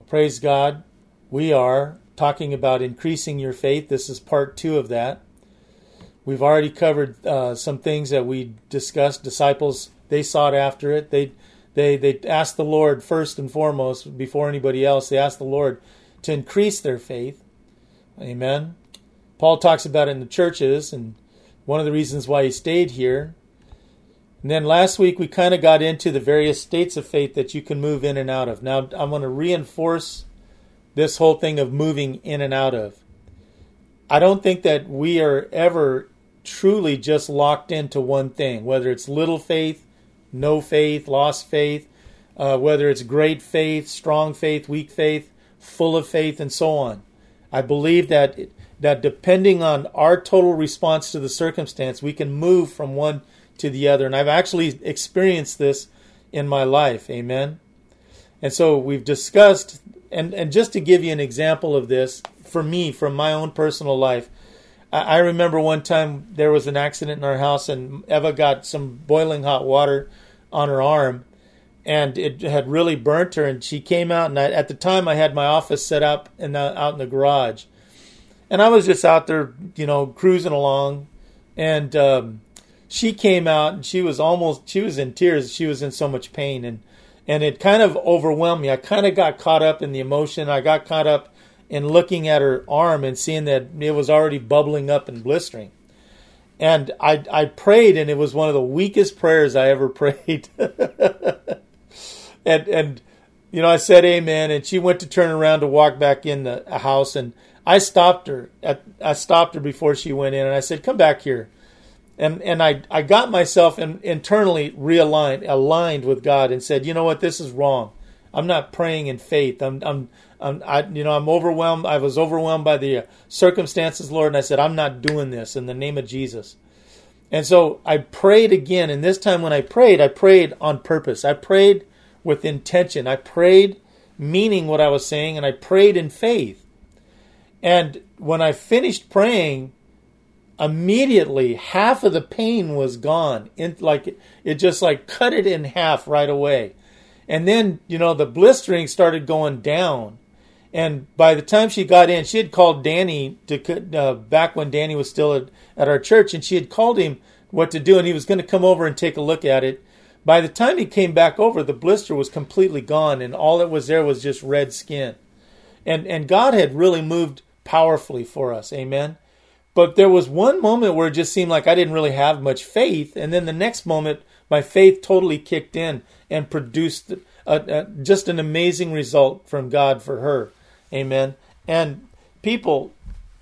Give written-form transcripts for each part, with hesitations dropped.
Praise God. We are talking about increasing your faith. This is part 2 of that. We've already covered some things that we discussed. Disciples, they sought after it. They asked the Lord first and foremost, before anybody else. They asked the Lord to increase their faith. Amen. Paul talks about it in the churches, and one of the reasons why he stayed here. And then last week we kind of got into the various states of faith that you can move in and out of. Now I'm going to reinforce this whole thing of moving in and out of. I don't think that we are ever truly just locked into one thing, whether it's little faith, no faith, lost faith, whether it's great faith, strong faith, weak faith, full of faith, and so on. I believe that depending on our total response to the circumstance, we can move from one to the other. And I've actually experienced this in my life. Amen. And so we've discussed, and just to give you an example of this, for me, from my own personal life, I remember one time there was an accident in our house, and Eva got some boiling hot water on her arm, and it had really burnt her, and she came out, and at the time I had my office set up out in the garage. And I was just out there, cruising along, and she came out, and she was in tears. She was in so much pain, and it kind of overwhelmed me. I kind of got caught up in the emotion. I got caught up in looking at her arm and seeing that it was already bubbling up and blistering. And I prayed, and it was one of the weakest prayers I ever prayed. and I said amen, and she went to turn around to walk back in the house, and I stopped her. I stopped her before she went in, and I said, "Come back here." And I got myself internally aligned with God, and said, "You know what? This is wrong. I'm not praying in faith. I'm overwhelmed. I was overwhelmed by the circumstances, Lord." And I said, "I'm not doing this in the name of Jesus." And so I prayed again. And this time when I prayed on purpose. I prayed with intention. I prayed meaning what I was saying, and I prayed in faith. And when I finished praying, immediately half of the pain was gone. It just cut it in half right away. And then, the blistering started going down. And by the time she got in, she had called Danny back when Danny was still at our church, and she had called him what to do, and he was going to come over and take a look at it. By the time he came back over, the blister was completely gone, and all that was there was just red skin. And God had really moved powerfully for us. Amen. But there was one moment where it just seemed like I didn't really have much faith, and then the next moment, my faith totally kicked in and produced just an amazing result from God for her. Amen. And people,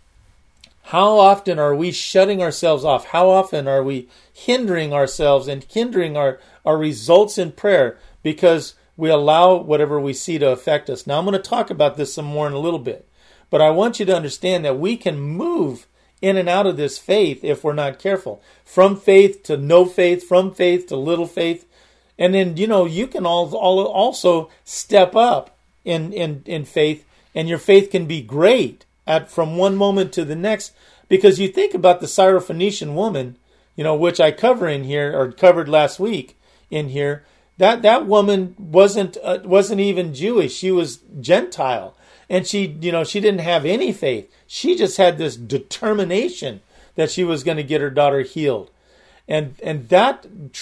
how often are we shutting ourselves off? How often are we hindering ourselves and hindering our results in prayer because we allow whatever we see to affect us? Now, I'm going to talk about this some more in a little bit, but I want you to understand that we can move in and out of this faith if we're not careful. From faith to no faith, from faith to little faith. And then, you can also step up in faith, and your faith can be great from one moment to the next. Because you think about the Syrophoenician woman, which I cover in here, or covered last week in here, that woman wasn't even Jewish. She was Gentile. And she didn't have any faith. She just had this determination that she was going to get her daughter healed. And that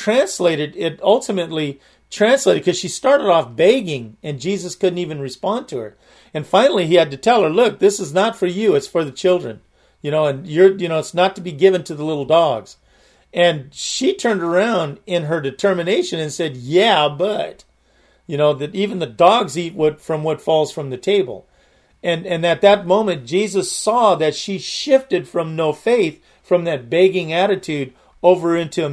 ultimately translated, because she started off begging, and Jesus couldn't even respond to her. And finally he had to tell her, "Look, this is not for you, it's for the children. And it's not to be given to the little dogs." And she turned around in her determination and said, "Yeah, but that even the dogs eat from what falls from the table." And at that moment, Jesus saw that she shifted from no faith, from that begging attitude, over into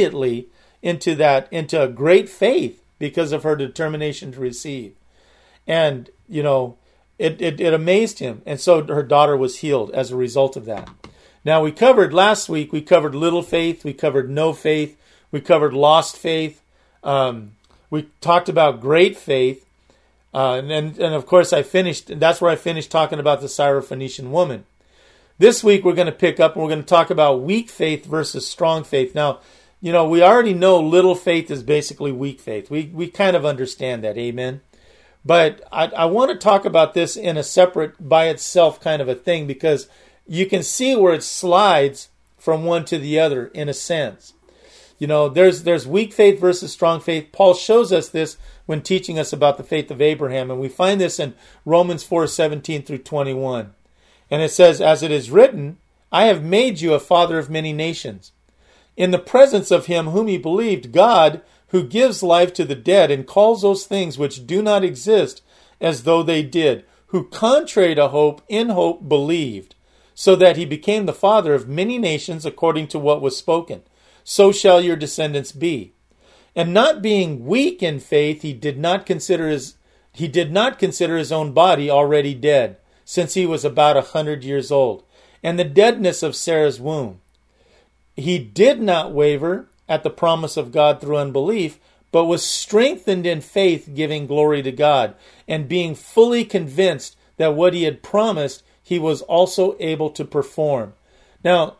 a great faith because of her determination to receive. And, it amazed him. And so her daughter was healed as a result of that. Now, last week, we covered little faith, we covered no faith, we covered lost faith, we talked about great faith. And of course that's where I finished talking about the Syrophoenician woman. This week we're going to pick up and we're going to talk about weak faith versus strong faith. Now, we already know little faith is basically weak faith. We kind of understand that, amen? But I want to talk about this in a separate, by itself kind of a thing, because you can see where it slides from one to the other in a sense. You know, there's weak faith versus strong faith. Paul shows us this when teaching us about the faith of Abraham, and we find this in Romans 4:17 through 21. And it says, "As it is written, I have made you a father of many nations, in the presence of him whom he believed, God, who gives life to the dead and calls those things which do not exist as though they did, who contrary to hope, in hope believed, so that he became the father of many nations according to what was spoken. So shall your descendants be. And not being weak in faith, he did not consider his own body already dead, since he was about 100 years old, and the deadness of Sarah's womb. He did not waver at the promise of God through unbelief, but was strengthened in faith, giving glory to God, and being fully convinced that what he had promised, he was also able to perform." Now,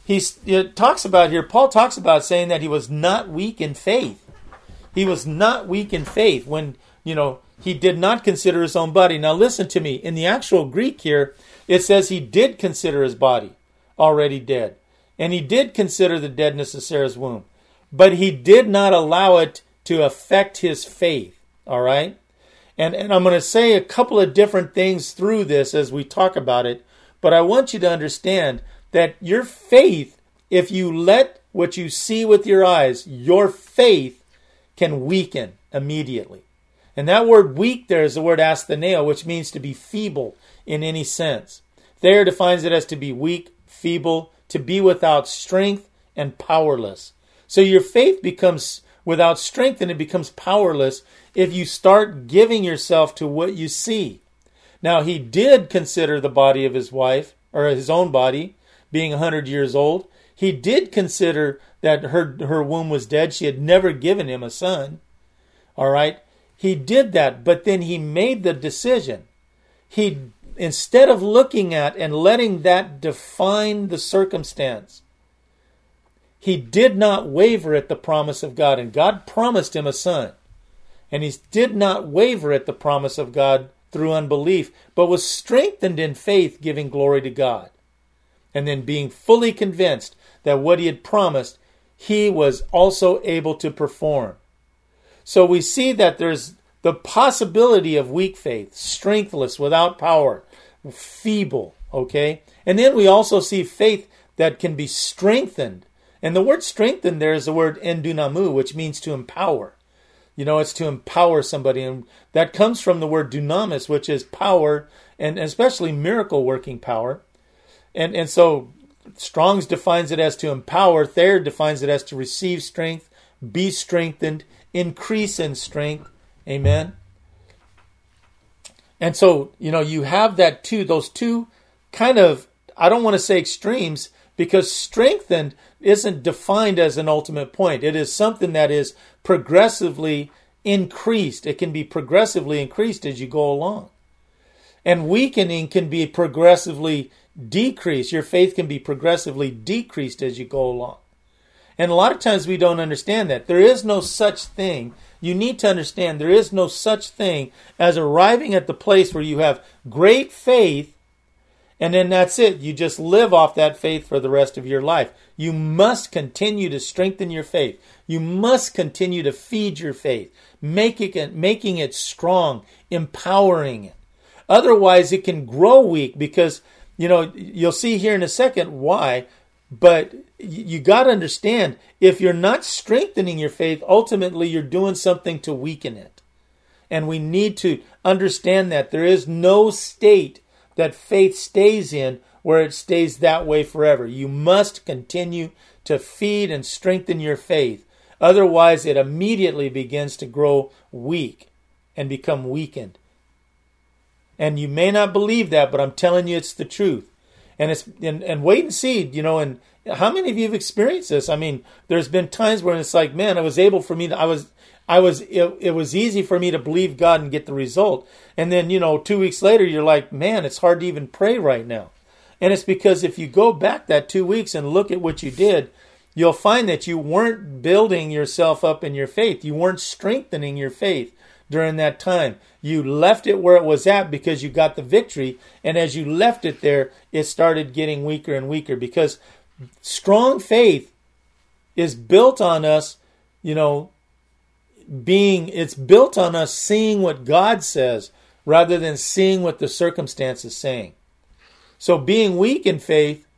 Paul talks about saying that he was not weak in faith. He was not weak in faith when, he did not consider his own body. Now listen to me. In the actual Greek here, it says he did consider his body already dead. And he did consider the deadness of Sarah's womb. But he did not allow it to affect his faith. All right? And I'm going to say a couple of different things through this as we talk about it. But I want you to understand that your faith, if you let what you see with your eyes, your faith can weaken immediately. And that word weak there is the word astheneo, which means to be feeble in any sense. Thayer defines it as to be weak, feeble, to be without strength and powerless. So your faith becomes without strength and it becomes powerless if you start giving yourself to what you see. Now, he did consider the body of his wife, or his own body, being 100 years old. He did consider that her womb was dead. She had never given him a son. All right? He did that, but then he made the decision. Instead of looking at and letting that define the circumstance, he did not waver at the promise of God. And God promised him a son. And he did not waver at the promise of God through unbelief, but was strengthened in faith, giving glory to God. And then being fully convinced that what he had promised, he was also able to perform. So we see that there's the possibility of weak faith, strengthless, without power, feeble, okay? And then we also see faith that can be strengthened. And the word strengthened there is the word endunamou, which means to empower. It's to empower somebody. And that comes from the word dunamis, which is power, and especially miracle-working power. And so Strong's defines it as to empower. Thayer defines it as to receive strength, be strengthened, increase in strength. Amen. And so, you have that too, those two kind of, I don't want to say extremes, because strengthened isn't defined as an ultimate point. It is something that is progressively increased. It can be progressively increased as you go along. And weakening can be progressively decreased. Your faith can be progressively decreased as you go along. And a lot of times we don't understand that. There is no such thing. You need to understand there is no such thing as arriving at the place where you have great faith and then that's it. You just live off that faith for the rest of your life. You must continue to strengthen your faith. You must continue to feed your faith, making it strong, empowering it. Otherwise, it can grow weak because, you'll see here in a second why. But you got to understand, if you're not strengthening your faith, ultimately you're doing something to weaken it. And we need to understand that there is no state that faith stays in where it stays that way forever. You must continue to feed and strengthen your faith. Otherwise, it immediately begins to grow weak and become weakened. And you may not believe that, but I'm telling you it's the truth. And wait and see, and how many of you have experienced this? I mean, there's been times where it's like, man, it was easy for me to believe God and get the result. And then, 2 weeks later, you're like, man, it's hard to even pray right now. And it's because if you go back that 2 weeks and look at what you did, you'll find that you weren't building yourself up in your faith. You weren't strengthening your faith. during that time. You left it where it was at because you got the victory. And as you left it there, it started getting weaker and weaker, because strong faith is built on us, it's built on us seeing what God says rather than seeing what the circumstance is saying. So being weak in faith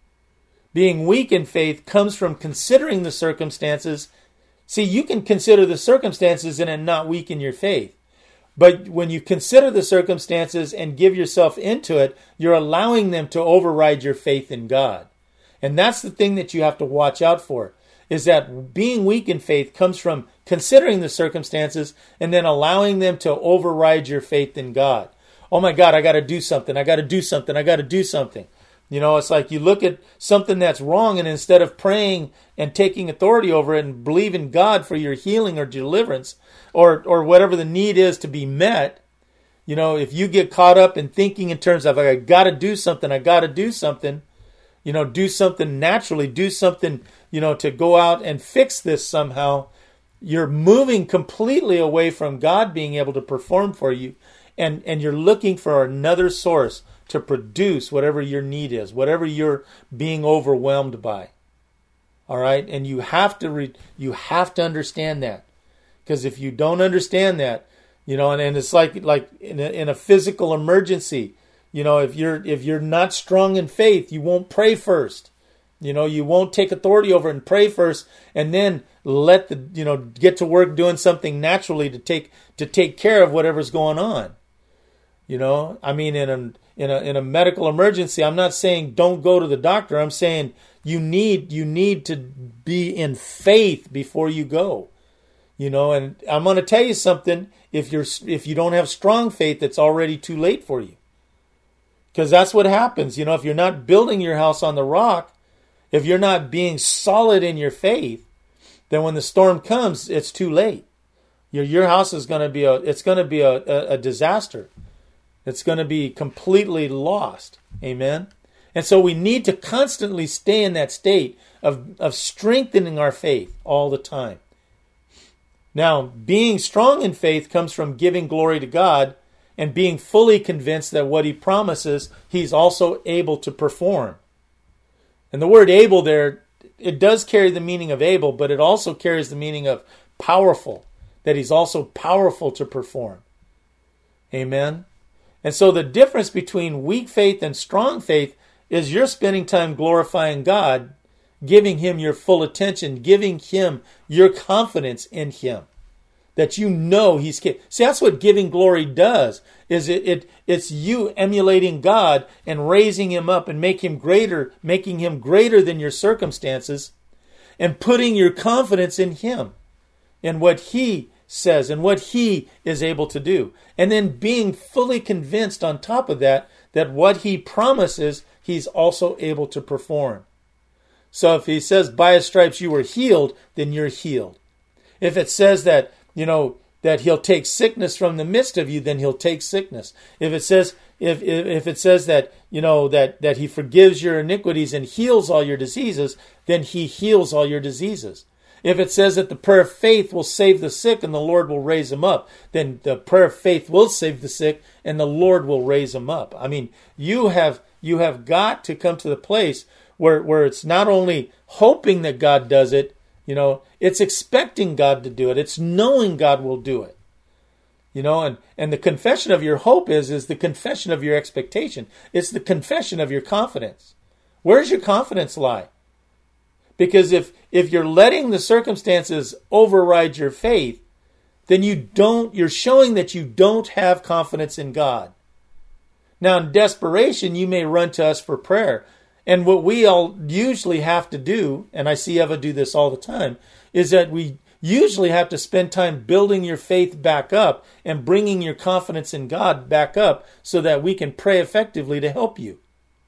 comes from considering the circumstances. See, you can consider the circumstances and not weaken your faith. But when you consider the circumstances and give yourself into it, you're allowing them to override your faith in God. And that's the thing that you have to watch out for, is that being weak in faith comes from considering the circumstances and then allowing them to override your faith in God. Oh my God, I got to do something. It's like you look at something that's wrong, and instead of praying and taking authority over it and believing God for your healing or deliverance or whatever the need is to be met, if you get caught up in thinking in terms of, I got to do something, do something naturally, do something, to go out and fix this somehow, you're moving completely away from God being able to perform for you, and you're looking for another source to produce whatever your need is, whatever you're being overwhelmed by. All right? And you have to understand that. Because if you don't understand that, and it's like in a physical emergency, if you're not strong in faith, you won't pray first. You won't take authority over it and pray first, and then get to work doing something naturally to take care of whatever's going on. I mean, in a medical emergency, I'm not saying don't go to the doctor. I'm saying you need to be in faith before you go. And I'm going to tell you something. If you don't have strong faith, it's already too late for you. Because that's what happens. If you're not building your house on the rock, if you're not being solid in your faith, then when the storm comes, it's too late. Your house is going to be a disaster. It's going to be completely lost. Amen. And so we need to constantly stay in that state of strengthening our faith all the time. Now, being strong in faith comes from giving glory to God and being fully convinced that what He promises, He's also able to perform. And the word able there, it does carry the meaning of able, but it also carries the meaning of powerful, that He's also powerful to perform. Amen. And so the difference between weak faith and strong faith is you're spending time glorifying God, giving Him your full attention, giving Him your confidence in Him, that He's capable. See, that's what giving glory does, is it's you emulating God and raising Him up and making Him greater than your circumstances, and putting your confidence in Him, in what He says and what He is able to do. And then being fully convinced on top of that what He promises, He's also able to perform. So if He says, by His stripes you were healed, then you're healed. If it says that, that He'll take sickness from the midst of you, then He'll take sickness. If it says, if it says that, that He forgives your iniquities and heals all your diseases, then He heals all your diseases. If it says that the prayer of faith will save the sick and the Lord will raise them up, then the prayer of faith will save the sick and the Lord will raise them up. I mean, you have got to come to the place where it's not only hoping that God does it, it's expecting God to do it. It's knowing God will do it. And the confession of your hope is the confession of your expectation. It's the confession of your confidence. Where's your confidence lie? Because if you're letting the circumstances override your faith, then you're showing that you don't have confidence in God. Now, in desperation, you may run to us for prayer. And what we all usually have to do, and I see Eva do this all the time, is that we usually have to spend time building your faith back up and bringing your confidence in God back up so that we can pray effectively to help you.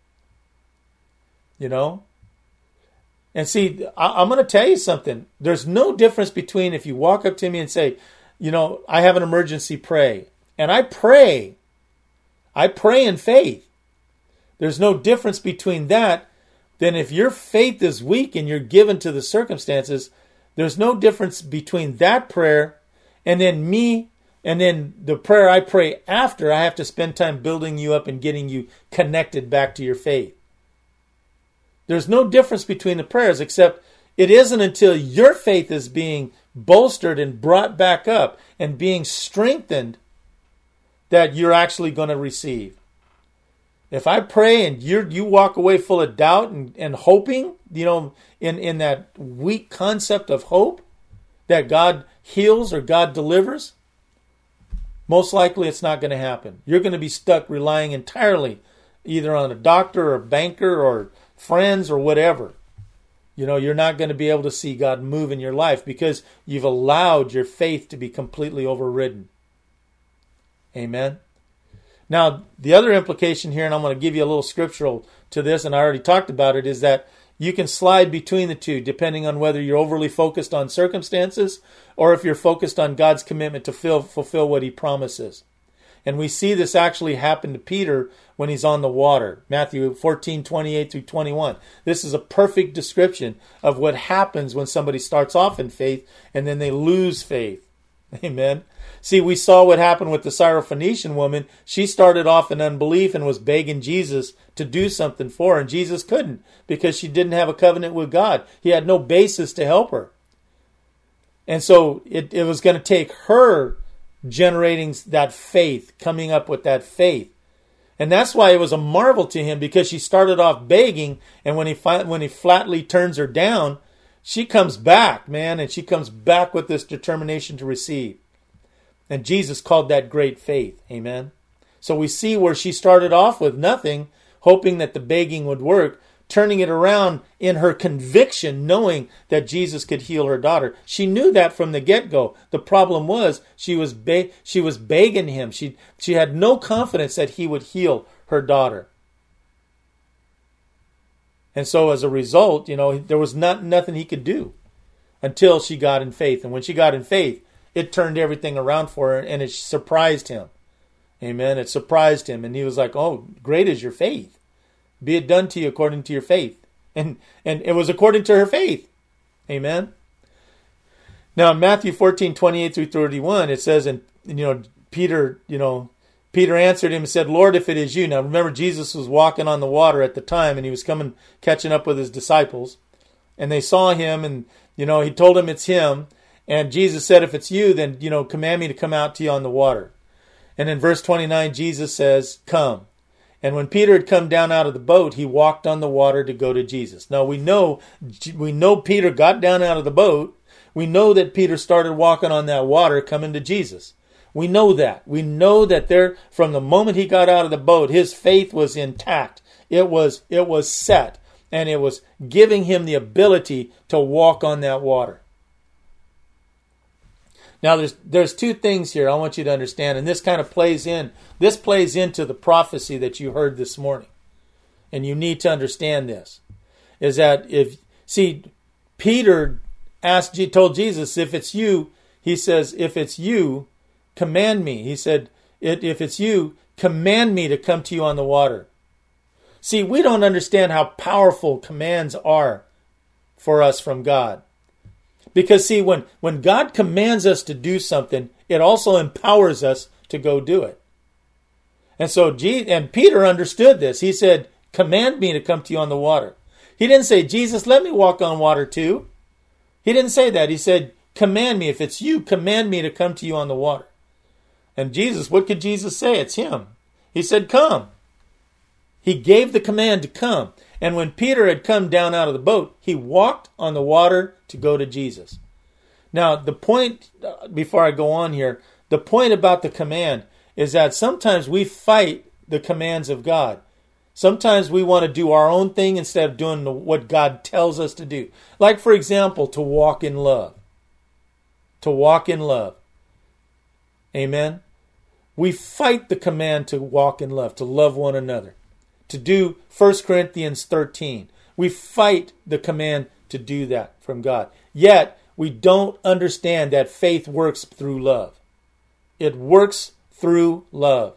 And see, I'm going to tell you something. There's no difference between if you walk up to me and say, I have an emergency, pray. And I pray in faith. There's no difference between that than if your faith is weak and you're given to the circumstances. There's no difference between that prayer and then me And then the prayer I pray after, I have to spend time building you up and getting you connected back to your faith. There's no difference between the prayers, except it isn't until your faith is being bolstered and brought back up and being strengthened that you're actually going to receive. If I pray and you walk away full of doubt and hoping, in that weak concept of hope that God heals or God delivers, most likely it's not going to happen. You're going to be stuck relying entirely either on a doctor or banker or friends or whatever. You're not going to be able to see God move in your life because you've allowed your faith to be completely overridden. Amen. Now, the other implication here, and I'm going to give you a little scriptural to this, and I already talked about it, is that you can slide between the two depending on whether you're overly focused on circumstances or if you're focused on God's commitment to fulfill what he promises. And we see this actually happen to Peter when he's on the water. Matthew 14:28-21. This is a perfect description of what happens when somebody starts off in faith and then they lose faith. Amen. See, we saw what happened with the Syrophoenician woman. She started off in unbelief and was begging Jesus to do something for her, and Jesus couldn't because she didn't have a covenant with God. He had no basis to help her. And so it was going to take her generating that faith, coming up with that faith. And that's why it was a marvel to him, because she started off begging, and when he flatly turns her down, she comes back, man, and she comes back with this determination to receive. And Jesus called that great faith. Amen. So we see where she started off with nothing, hoping that the begging would work, turning it around in her conviction, knowing that Jesus could heal her daughter. She knew that from the get-go. The problem was she was begging him. She had no confidence that he would heal her daughter. And so as a result, there was nothing he could do until she got in faith. And when she got in faith, it turned everything around for her, and it surprised him. Amen. It surprised him, and he was like, "Oh, great is your faith. Be it done to you according to your faith." And it was according to her faith. Amen. Now, in Matthew 14:28-31, it says, and Peter answered him and said, "Lord, if it is you." Now, remember, Jesus was walking on the water at the time, and he was catching up with his disciples. And they saw him, and, he told them it's him. And Jesus said, "If it's you, then, command me to come out to you on the water." And in verse 29, Jesus says, "Come." And when Peter had come down out of the boat, he walked on the water to go to Jesus. Now we know Peter got down out of the boat. We know that Peter started walking on that water coming to Jesus. We know that. We know that there, from the moment he got out of the boat, his faith was intact. It was set, and it was giving him the ability to walk on that water. Now, there's two things here I want you to understand, and this kind of plays into the prophecy that you heard this morning. And you need to understand this, is that Peter told Jesus, "If it's you," he says, "if it's you, command me." He said, "If it's you, command me to come to you on the water." See, we don't understand how powerful commands are for us from God. Because, see, when God commands us to do something, it also empowers us to go do it. And so, and Peter understood this. He said, "Command me to come to you on the water." He didn't say, "Jesus, let me walk on water too." He didn't say that. He said, "Command me. If it's you, command me to come to you on the water." And Jesus, what could Jesus say? It's him. He said, "Come." He gave the command to come. And when Peter had come down out of the boat, he walked on the water to go to Jesus. Now, the point, before I go on here, the point about the command is that sometimes we fight the commands of God. Sometimes we want to do our own thing instead of doing what God tells us to do. Like, for example, to walk in love. To walk in love. Amen? We fight the command to walk in love, to love one another. To do 1 Corinthians 13. We fight the command to do that from God. Yet, we don't understand that faith works through love. It works through love.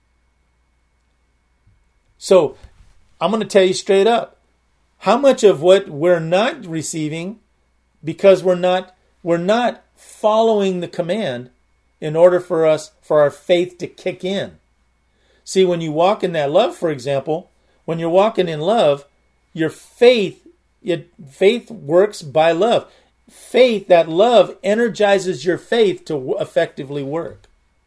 So, I'm going to tell you straight up, how much of what we're not receiving, because we're not following the command, in order for our faith to kick in. See, when you walk in that love, for example, when you're walking in love, your faith works by love. Faith, that love energizes your faith to effectively work.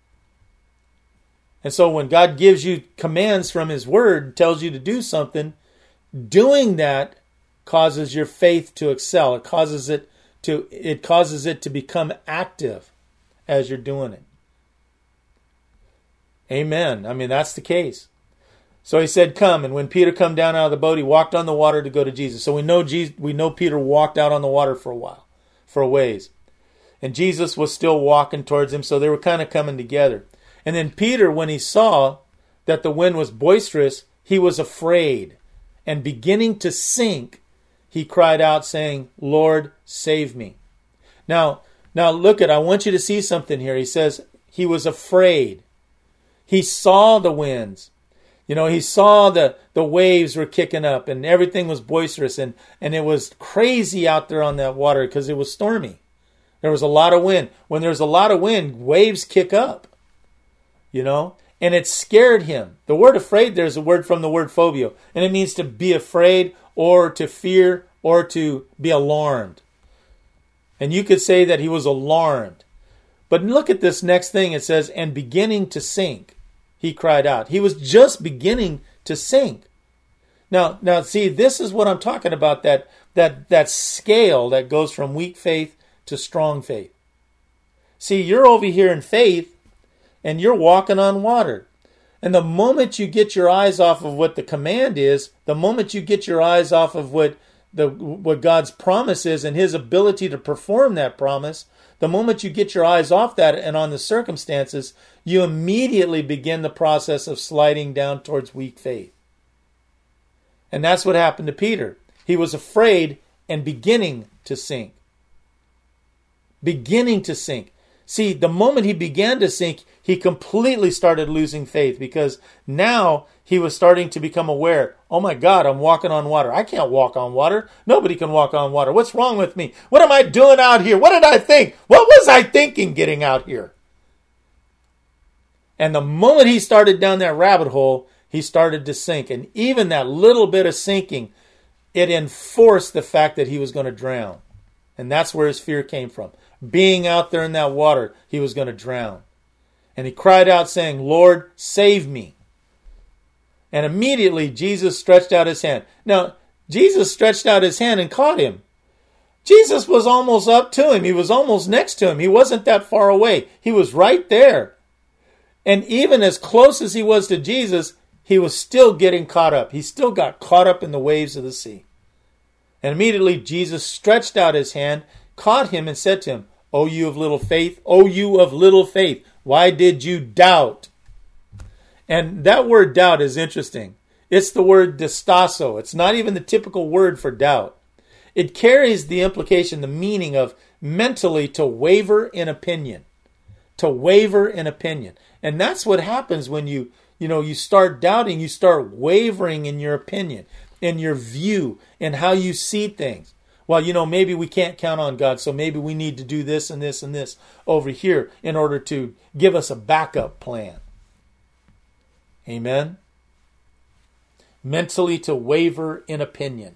And so when God gives you commands from His Word, tells you to do something, doing that causes your faith to excel. It causes it to become active as you're doing it. Amen. I mean, that's the case. So He said, come. And when Peter come down out of the boat, he walked on the water to go to Jesus. So we know Peter walked out on the water for a ways. And Jesus was still walking towards him, so they were kind of coming together. And then Peter, when he saw that the wind was boisterous, he was afraid. And beginning to sink, he cried out, saying, Lord, save me. Now look I want you to see something here. He says he was afraid. He saw the winds. He saw the waves were kicking up and everything was boisterous and it was crazy out there on that water because it was stormy. There was a lot of wind. When there's a lot of wind, waves kick up, and it scared him. The word afraid, there's a word from the word phobia, and it means to be afraid or to fear or to be alarmed. And you could say that he was alarmed. But look at this next thing. It says, and beginning to sink, he cried out. He was just beginning to sink. Now, see, this is what I'm talking about, that scale that goes from weak faith to strong faith. See, you're over here in faith, and you're walking on water. And the moment you get your eyes off of what the command is, the moment you get your eyes off of what God's promise is and His ability to perform that promise, the moment you get your eyes off that and on the circumstances, you immediately begin the process of sliding down towards weak faith. And that's what happened to Peter. He was afraid and beginning to sink. Beginning to sink. See, the moment he began to sink, he completely started losing faith because now he was starting to become aware. Oh my God, I'm walking on water. I can't walk on water. Nobody can walk on water. What's wrong with me? What am I doing out here? What did I think? What was I thinking getting out here? And the moment he started down that rabbit hole, he started to sink. And even that little bit of sinking, it enforced the fact that he was going to drown. And that's where his fear came from. Being out there in that water, he was going to drown. And he cried out saying, Lord, save me. And immediately Jesus stretched out his hand. Now, Jesus stretched out his hand and caught him. Jesus was almost up to him. He was almost next to him. He wasn't that far away. He was right there. And even as close as he was to Jesus, he was still getting caught up. He still got caught up in the waves of the sea. And immediately Jesus stretched out his hand, caught him, and said to him, O you of little faith, O you of little faith, why did you doubt? And that word doubt is interesting. It's the word distasso. It's not even the typical word for doubt. It carries the implication, the meaning of mentally to waver in opinion. To waver in opinion. And that's what happens when you start doubting, you start wavering in your opinion, in your view, in how you see things. Well, maybe we can't count on God, so maybe we need to do this and this and this over here in order to give us a backup plan. Amen? Mentally to waver in opinion.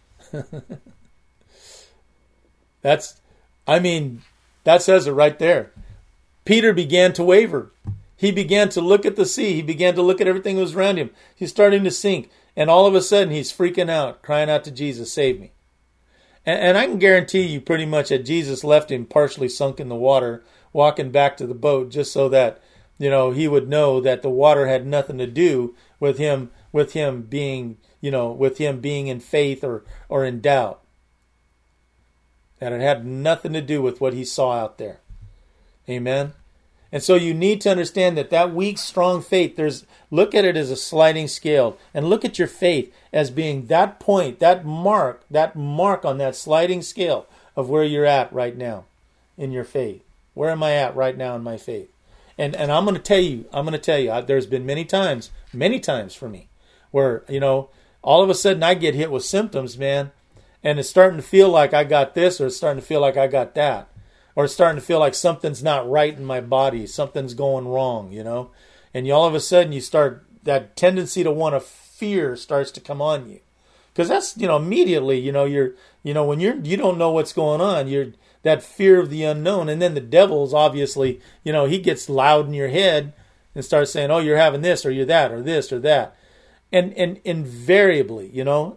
That says it right there. Peter began to waver. He began to look at the sea. He began to look at everything that was around him. He's starting to sink. And all of a sudden, he's freaking out, crying out to Jesus, save me. And I can guarantee you pretty much that Jesus left him partially sunk in the water, walking back to the boat just so that, he would know that the water had nothing to do with him being in faith or in doubt. That it had nothing to do with what he saw out there. Amen. And so you need to understand that weak, strong faith, look at it as a sliding scale, and look at your faith as being that point, that mark on that sliding scale of where you're at right now in your faith. Where am I at right now in my faith? And I'm going to tell you, there's been many times for me where, all of a sudden I get hit with symptoms, man, and it's starting to feel like I got this or it's starting to feel like I got that. or starting to feel like something's not right in my body, something's going wrong, and all of a sudden you start, that tendency to want to fear starts to come on you. Because that's, immediately, you're, when you don't know what's going on, you're that fear of the unknown. And then the devil's obviously, he gets loud in your head and starts saying, oh, you're having this, or you're that, or this, or that. And invariably,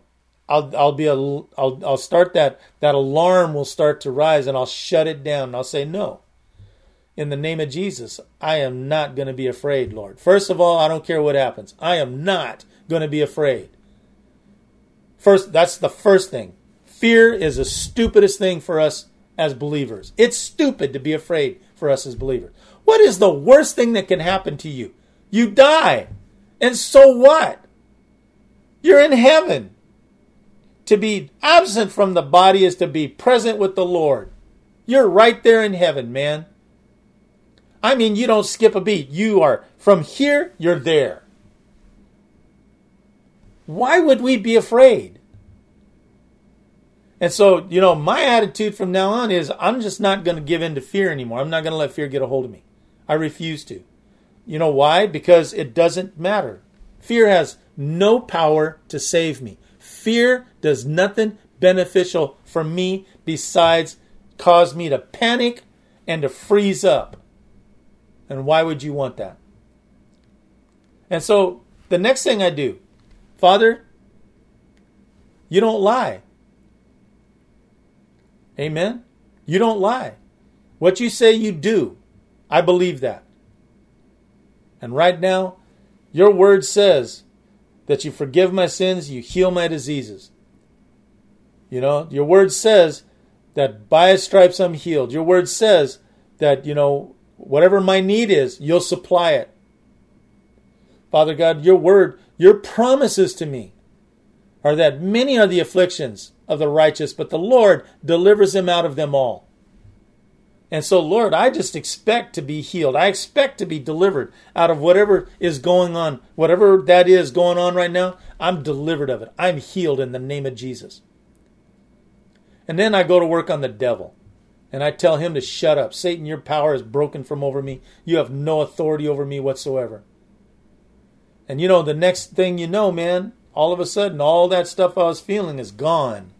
I'll start that alarm will start to rise, and I'll shut it down. And I'll say, no, in the name of Jesus, I am not going to be afraid, Lord. First of all, I don't care what happens. I am not going to be afraid. First, that's the first thing. Fear is the stupidest thing for us as believers. It's stupid to be afraid for us as believers. What is the worst thing that can happen to you? You die. And so what? You're in heaven. To be absent from the body is to be present with the Lord. You're right there in heaven, man. I mean, you don't skip a beat. You are, from here, you're there. Why would we be afraid? And so, my attitude from now on is I'm just not going to give in to fear anymore. I'm not going to let fear get a hold of me. I refuse to. You know why? Because it doesn't matter. Fear has no power to save me. Fear does nothing beneficial for me besides cause me to panic and to freeze up. And why would you want that? And so the next thing I do, Father, you don't lie. Amen? You don't lie. What you say you do, I believe that. And right now, your word says that you forgive my sins, you heal my diseases. Your word says that by his stripes I'm healed. Your word says that, whatever my need is, you'll supply it. Father God, your word, your promises to me are that many are the afflictions of the righteous, but the Lord delivers them out of them all. And so, Lord, I just expect to be healed. I expect to be delivered out of whatever is going on. Whatever that is going on right now, I'm delivered of it. I'm healed in the name of Jesus. And then I go to work on the devil. And I tell him to shut up. Satan, your power is broken from over me. You have no authority over me whatsoever. And the next thing you know, man, all of a sudden, all that stuff I was feeling is gone.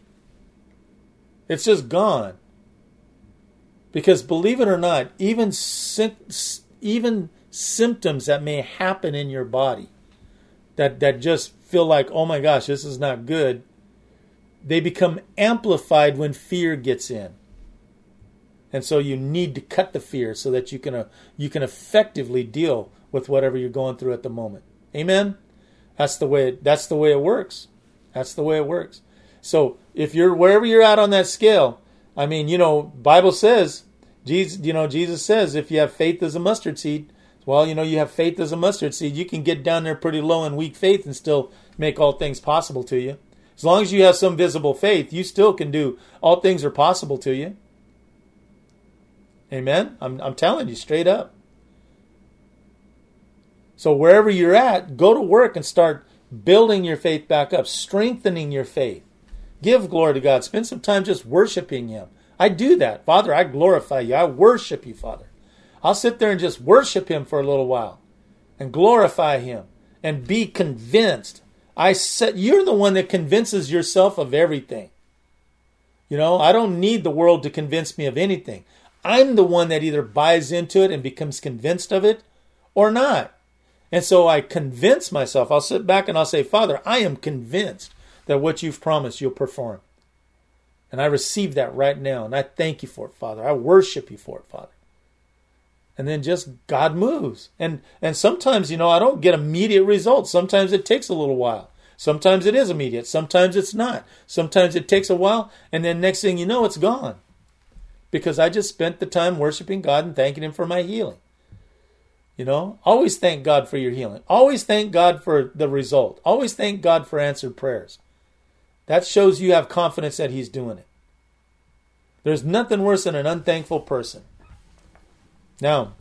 It's just gone. Because believe it or not, even symptoms that may happen in your body that just feel like, oh my gosh, this is not good, they become amplified when fear gets in. And so you need to cut the fear so that you can effectively deal with whatever you're going through at the moment. Amen? That's the way it works. That's the way it works. So if you're wherever you're at on that scale, I mean, Bible says, Jesus says, if you have faith as a mustard seed, well, you have faith as a mustard seed, you can get down there pretty low in weak faith and still make all things possible to you. As long as you have some visible faith, you still can do, all things are possible to you. Amen? I'm telling you straight up. So wherever you're at, go to work and start building your faith back up, strengthening your faith. Give glory to God. Spend some time just worshiping Him. I do that. Father, I glorify you. I worship you, Father. I'll sit there and just worship Him for a little while and glorify Him and be convinced. You're the one that convinces yourself of everything. I don't need the world to convince me of anything. I'm the one that either buys into it and becomes convinced of it or not. And so I convince myself. I'll sit back and I'll say, Father, I am convinced that what you've promised you'll perform. And I receive that right now. And I thank you for it, Father. I worship you for it, Father. And then just God moves. And sometimes, I don't get immediate results. Sometimes it takes a little while. Sometimes it is immediate. Sometimes it's not. Sometimes it takes a while. And then next thing you know, it's gone. Because I just spent the time worshiping God and thanking Him for my healing. Always thank God for your healing. Always thank God for the result. Always thank God for answered prayers. That shows you have confidence that He's doing it. There's nothing worse than an unthankful person. Now,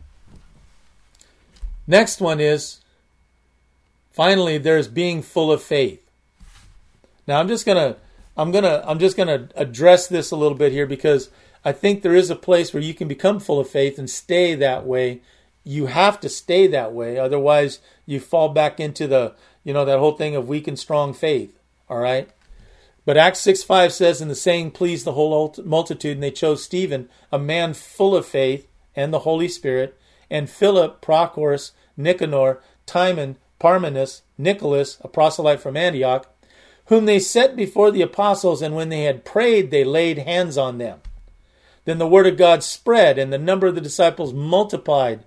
next one is, finally, there's being full of faith. Now, I'm just gonna address this a little bit here because I think there is a place where you can become full of faith and stay that way. You have to stay that way. Otherwise, you fall back into that whole thing of weak and strong faith. All right. But Acts 6:5 says, and the saying pleased the whole multitude, and they chose Stephen, a man full of faith and the Holy Spirit, and Philip, Prochorus, Nicanor, Timon, Parmenas, Nicholas, a proselyte from Antioch, whom they set before the apostles, and when they had prayed, they laid hands on them. Then the word of God spread, and the number of the disciples multiplied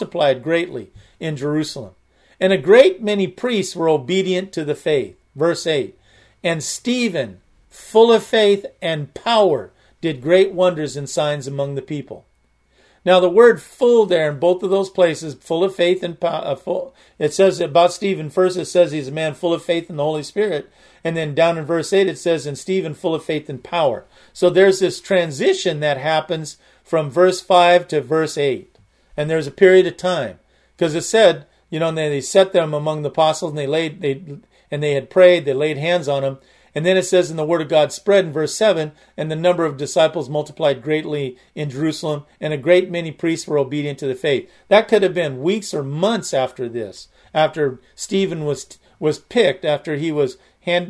greatly in Jerusalem. And a great many priests were obedient to the faith. Verse 8, and Stephen, full of faith and power, did great wonders and signs among the people. Now the word full there in both of those places, full of faith and power, it says about Stephen, first it says he's a man full of faith in the Holy Spirit. And then down in verse 8 it says, and Stephen full of faith and power. So there's this transition that happens from verse 5 to verse 8. And there's a period of time. Because it said, and they set them among the apostles, and they had prayed, they laid hands on them. And then it says, and the word of God spread in verse 7, and the number of disciples multiplied greatly in Jerusalem, and a great many priests were obedient to the faith. That could have been weeks or months after this, after Stephen was picked, after he was had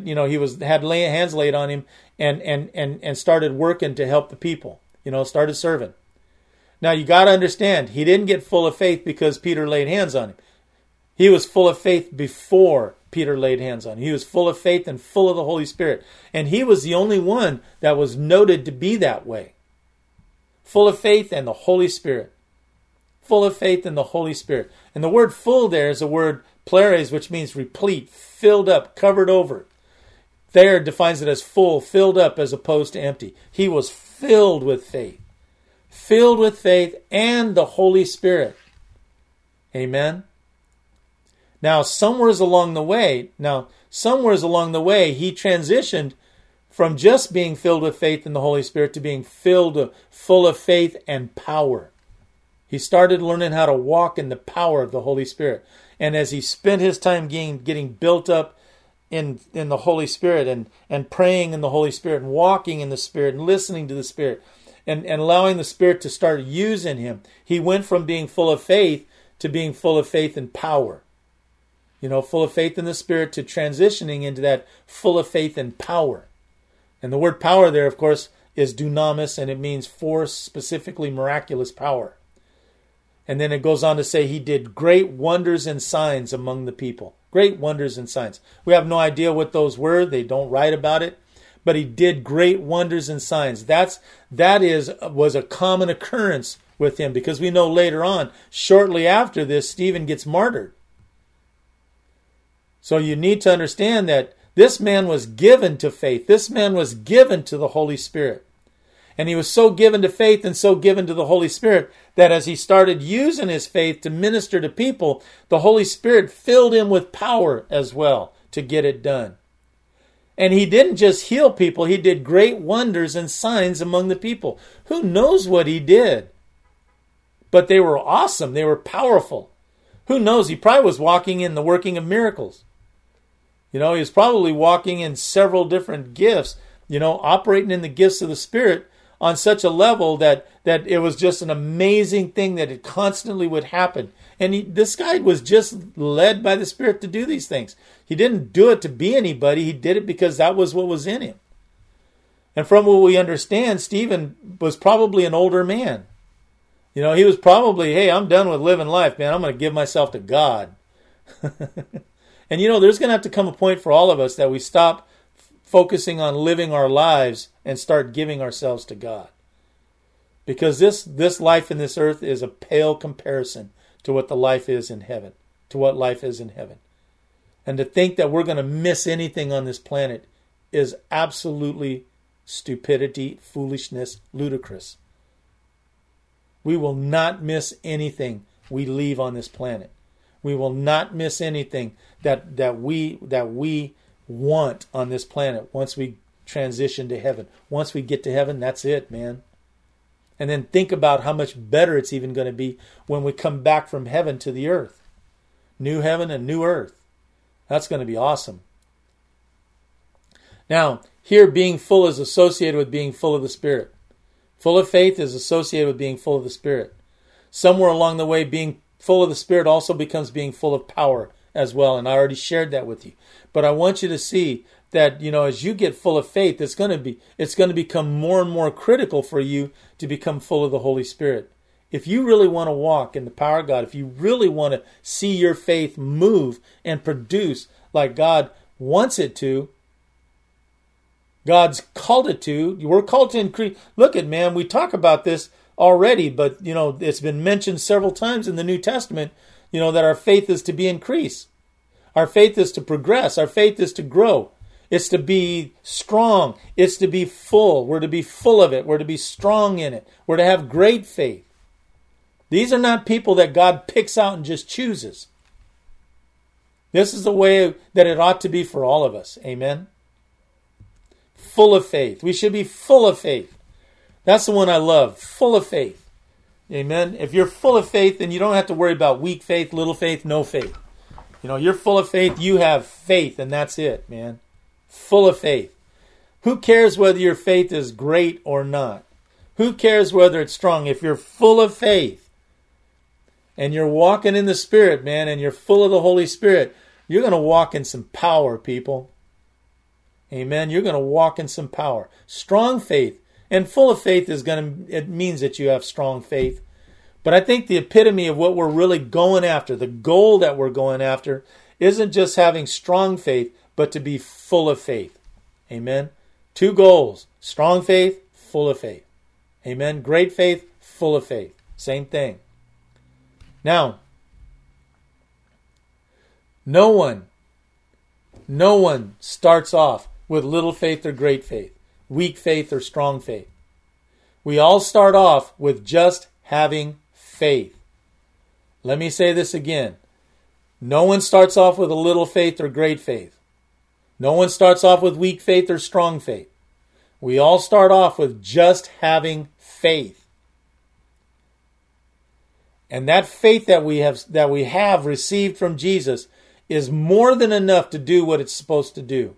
hands laid on him and started working to help the people, started serving. Now you got to understand, he didn't get full of faith because Peter laid hands on him. He was full of faith before Peter laid hands on him. He was full of faith and full of the Holy Spirit. And he was the only one that was noted to be that way. Full of faith and the Holy Spirit. Full of faith and the Holy Spirit. And the word full there is the word pleres, which means replete, filled up, covered over. There defines it as full, filled up, as opposed to empty. He was filled with faith. Filled with faith and the Holy Spirit. Amen. Now, somewhere along the way, he transitioned from just being filled with faith in the Holy Spirit to being full of faith and power. He started learning how to walk in the power of the Holy Spirit. And as he spent his time getting built up in the Holy Spirit and praying in the Holy Spirit and walking in the Spirit and listening to the Spirit and allowing the Spirit to start using him, he went from being full of faith to being full of faith and power. Full of faith in the Spirit to transitioning into that full of faith and power. And the word power there, of course, is dunamis, and it means force, specifically miraculous power. And then it goes on to say he did great wonders and signs among the people. Great wonders and signs. We have no idea what those were. They don't write about it. But he did great wonders and signs. That was a common occurrence with him, because we know later on, shortly after this, Stephen gets martyred. So you need to understand that this man was given to faith. This man was given to the Holy Spirit. And he was so given to faith and so given to the Holy Spirit that as he started using his faith to minister to people, the Holy Spirit filled him with power as well to get it done. And he didn't just heal people, he did great wonders and signs among the people. Who knows what he did? But they were awesome. They were powerful. Who knows? He probably was walking in the working of miracles. He was probably walking in several different gifts, operating in the gifts of the Spirit on such a level that it was just an amazing thing that it constantly would happen. And this guy was just led by the Spirit to do these things. He didn't do it to be anybody. He did it because that was what was in him. And from what we understand, Stephen was probably an older man. He was probably, hey, I'm done with living life, man. I'm going to give myself to God. And there's going to have to come a point for all of us that we stop focusing on living our lives and start giving ourselves to God. Because this life in this earth is a pale comparison to what the life is in heaven, And to think that we're going to miss anything on this planet is absolutely stupidity, foolishness, ludicrous. We will not miss anything we leave on this planet. We will not miss anything that we want on this planet once we transition to heaven. Once we get to heaven, that's it, man. And then think about how much better it's even going to be when we come back from heaven to the earth. New heaven and new earth. That's going to be awesome. Now, here being full is associated with being full of the Spirit. Full of faith is associated with being full of the Spirit. Somewhere along the way, being full of the Spirit also becomes being full of power as well. And I already shared that with you. But I want you to see that, as you get full of faith, it's going to become more and more critical for you to become full of the Holy Spirit. If you really want to walk in the power of God, if you really want to see your faith move and produce like God wants it to, God's called it to, we're called to increase. Look at, man, we talk about this already, but, it's been mentioned several times in the New Testament, that our faith is to be increased. Our faith is to progress. Our faith is to grow. It's to be strong. It's to be full. We're to be full of it. We're to be strong in it. We're to have great faith. These are not people that God picks out and just chooses. This is the way that it ought to be for all of us. Amen? Full of faith. We should be full of faith. That's the one I love. Full of faith. Amen? If you're full of faith, then you don't have to worry about weak faith, little faith, no faith. You're full of faith. You have faith, and that's it, man. Full of faith. Who cares whether your faith is great or not? Who cares whether it's strong? If you're full of faith, and you're walking in the Spirit, man, and you're full of the Holy Spirit, you're going to walk in some power, people. Amen. You're going to walk in some power. Strong faith and full of faith it means that you have strong faith. But I think the epitome of what we're really going after, the goal that we're going after, isn't just having strong faith, but to be full of faith. Amen. 2 goals. Strong faith, full of faith. Amen. Great faith, full of faith. Same thing. Now, no one starts off with little faith or great faith, weak faith or strong faith. We all start off with just having faith. Let me say this again. No one starts off with a little faith or great faith. No one starts off with weak faith or strong faith. We all start off with just having faith. And that faith that we have received from Jesus is more than enough to do what it's supposed to do.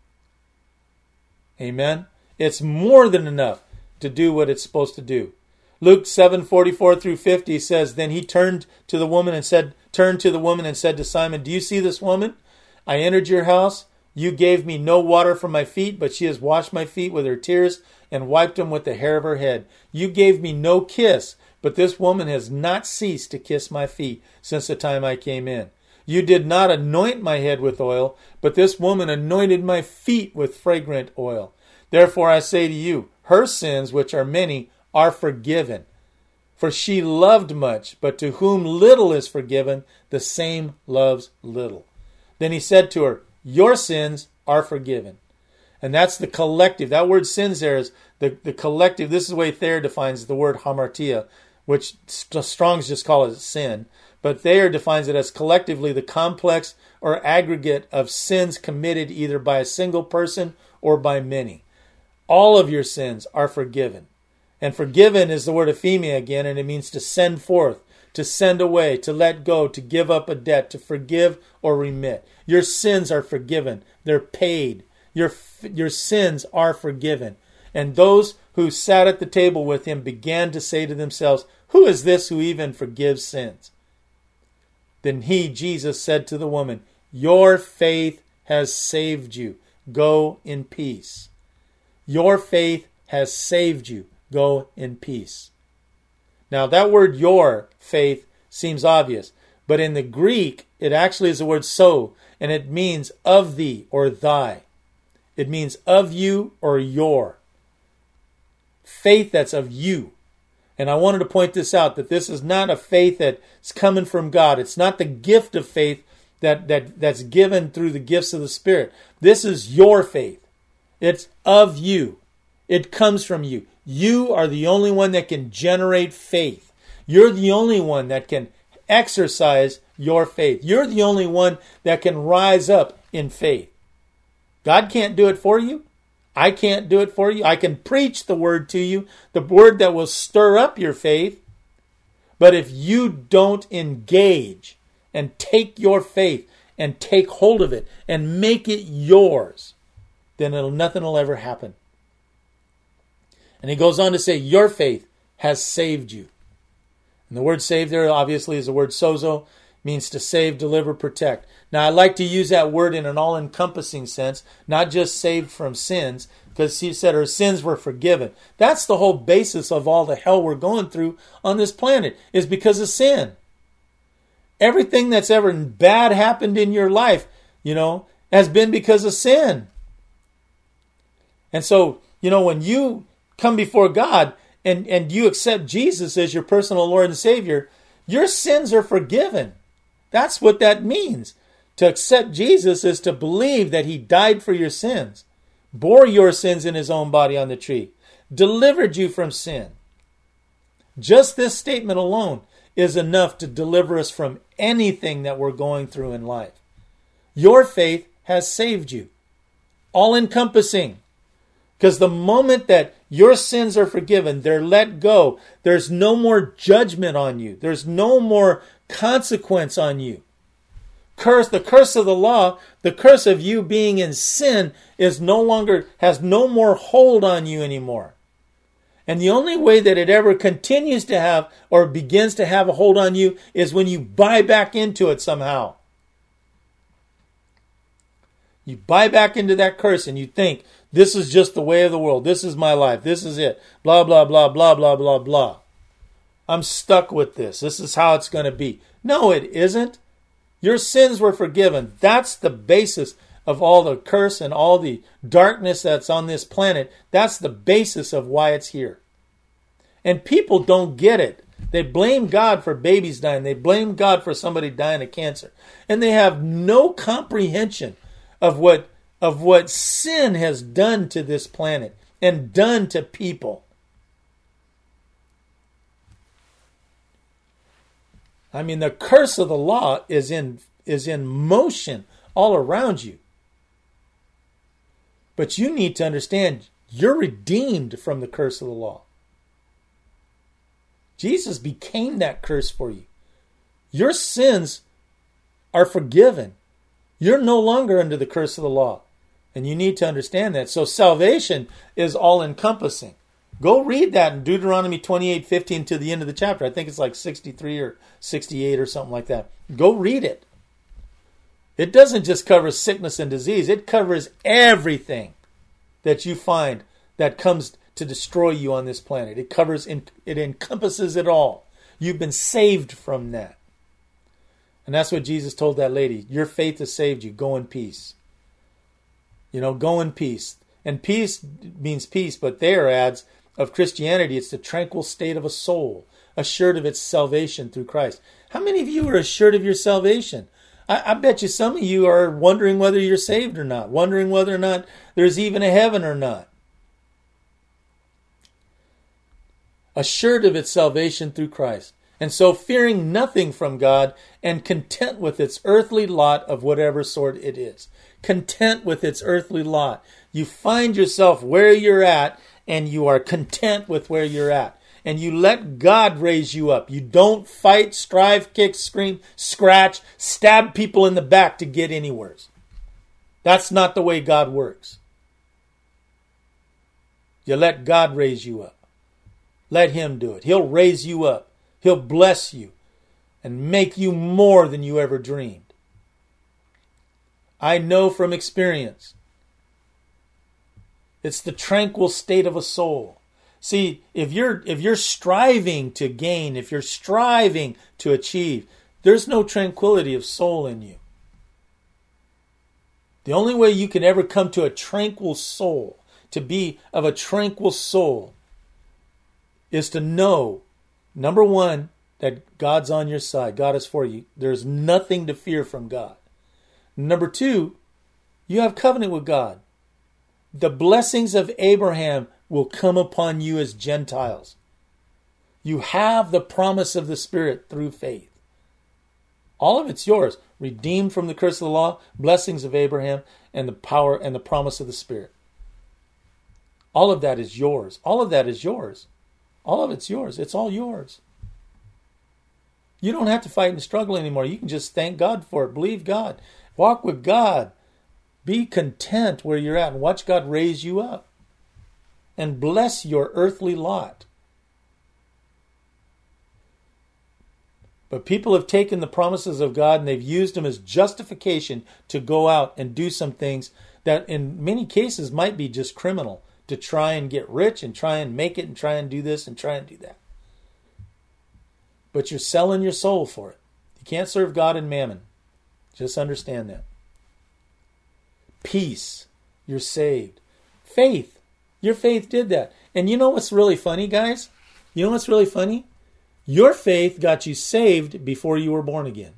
Amen? It's more than enough to do what it's supposed to do. Luke 7:44 through 50 says, Then he turned to the woman and said to Simon, Do you see this woman? I entered your house. You gave me no water for my feet, but she has washed my feet with her tears and wiped them with the hair of her head. You gave me no kiss, but this woman has not ceased to kiss my feet since the time I came in. You did not anoint my head with oil, but this woman anointed my feet with fragrant oil. Therefore I say to you, her sins, which are many, are forgiven. For she loved much, but to whom little is forgiven, the same loves little. Then he said to her, Your sins are forgiven. And that's the collective. That word sins there is the collective. This is the way Thayer defines the word hamartia, which Strong's just call it sin. But Thayer defines it as collectively the complex or aggregate of sins committed either by a single person or by many. All of your sins are forgiven. And forgiven is the word ephemia again, and it means to send forth, to send away, to let go, to give up a debt, to forgive or remit. Your sins are forgiven. They're paid. Your sins are forgiven. And those who sat at the table with him began to say to themselves, Who is this who even forgives sins? Then he, Jesus, said to the woman, Your faith has saved you. Go in peace. Your faith has saved you. Go in peace. Now that word your faith seems obvious, but in the Greek, it actually is the word so, and it means of thee or thy. It means of you or your. Faith that's of you. And I wanted to point this out, that this is not a faith that's coming from God. It's not the gift of faith that's given through the gifts of the Spirit. This is your faith. It's of you. It comes from you. You are the only one that can generate faith. You're the only one that can exercise your faith. You're the only one that can rise up in faith. God can't do it for you. I can't do it for you. I can preach the word to you, the word that will stir up your faith. But if you don't engage and take your faith and take hold of it and make it yours, then nothing will ever happen. And he goes on to say, your faith has saved you. And the word saved there obviously is the word sozo, means to save, deliver, protect. Now I like to use that word in an all-encompassing sense, not just saved from sins, because he said her sins were forgiven. That's the whole basis of all the hell we're going through on this planet, is because of sin. Everything that's ever bad happened in your life, has been because of sin. And so, when you come before God and you accept Jesus as your personal Lord and Savior, your sins are forgiven. That's what that means. To accept Jesus is to believe that he died for your sins, bore your sins in his own body on the tree, delivered you from sin. Just this statement alone is enough to deliver us from anything that we're going through in life. Your faith has saved you. All encompassing. Because the moment that your sins are forgiven, they're let go. There's no more judgment on you. There's no more consequence on you. The curse of the law, the curse of you being in sin has no more hold on you anymore. And the only way that it ever continues to have or begins to have a hold on you is when you buy back into it somehow. You buy back into that curse and you think, this is just the way of the world. This is my life. This is it. Blah, blah, blah, blah, blah, blah, blah. I'm stuck with this. This is how it's going to be. No, it isn't. Your sins were forgiven. That's the basis of all the curse and all the darkness that's on this planet. That's the basis of why it's here. And people don't get it. They blame God for babies dying. They blame God for somebody dying of cancer. And they have no comprehension of what sin has done to this planet and done to people. I mean, the curse of the law is in motion all around you. But you need to understand you're redeemed from the curse of the law. Jesus became that curse for you. Your sins are forgiven. You're no longer under the curse of the law. And you need to understand that. So salvation is all-encompassing. Go read that in Deuteronomy 28:15 to the end of the chapter. I think it's like 63 or 68 or something like that. Go read it. It doesn't just cover sickness and disease. It covers everything that you find that comes to destroy you on this planet. It encompasses it all. You've been saved from that. And that's what Jesus told that lady. Your faith has saved you. Go in peace. Go in peace. And peace means peace, but there adds of Christianity, it's the tranquil state of a soul, assured of its salvation through Christ. How many of you are assured of your salvation? I bet you some of you are wondering whether you're saved or not, wondering whether or not there's even a heaven or not. Assured of its salvation through Christ. And so fearing nothing from God and content with its earthly lot of whatever sort it is. Content with its earthly lot. You find yourself where you're at and you are content with where you're at. And you let God raise you up. You don't fight, strive, kick, scream, scratch, stab people in the back to get anywhere. That's not the way God works. You let God raise you up. Let him do it. He'll raise you up. He'll bless you and make you more than you ever dreamed. I know from experience. It's the tranquil state of a soul. See, if you're striving to gain, if you're striving to achieve, there's no tranquility of soul in you. The only way you can ever come to a tranquil soul, to be of a tranquil soul, is to know, number one, that God's on your side. God is for you. There's nothing to fear from God. Number two, you have covenant with God. The blessings of Abraham will come upon you as Gentiles. You have the promise of the Spirit through faith. All of it's yours. Redeemed from the curse of the law, blessings of Abraham, and the power and the promise of the Spirit. All of that is yours. All of that is yours. All of it's yours. It's all yours. You don't have to fight and struggle anymore. You can just thank God for it. Believe God. Walk with God. Be content where you're at and watch God raise you up. and bless your earthly lot. But people have taken the promises of God and they've used them as justification to go out and do some things that in many cases might be just criminal, to try and get rich and try and make it and try and do this and try and do that. But you're selling your soul for it. You can't serve God and mammon. Just understand that. Peace. You're saved. Faith. Your faith did that. And you know what's really funny, guys? You know what's really funny? Your faith got you saved before you were born again.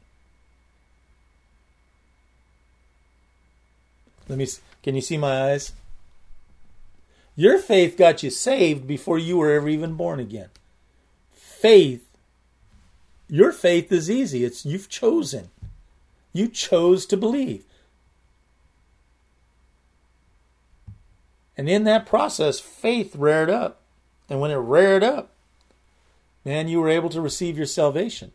Can you see my eyes? Your faith got you saved before you were ever even born again. Faith. Your faith is easy. You've chosen. You chose to believe. And in that process, faith reared up. And when it reared up, man, you were able to receive your salvation.